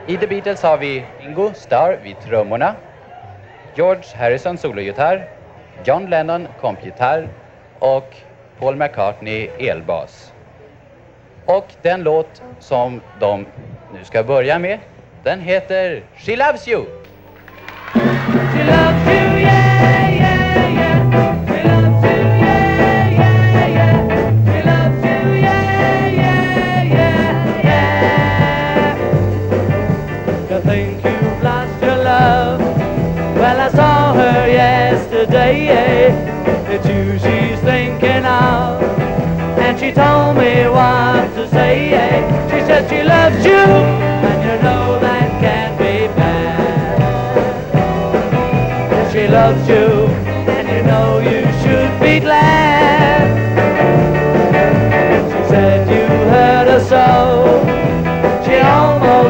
I The Beatles har vi Ringo Starr vid trummorna, George Harrison sologitarr, John Lennon kompgitarr och Paul McCartney elbas. Och den låt som de nu ska börja med, den heter She Loves You. She loves you, yeah, yeah, yeah. She loves you, yeah, yeah, yeah. She loves you, yeah, yeah, yeah, yeah. You think you've lost your love? Well, I saw her yesterday. It's you she's thinking of, and she told me what to say. She said she loves you, and you know that can't be bad. She loves you, and you know you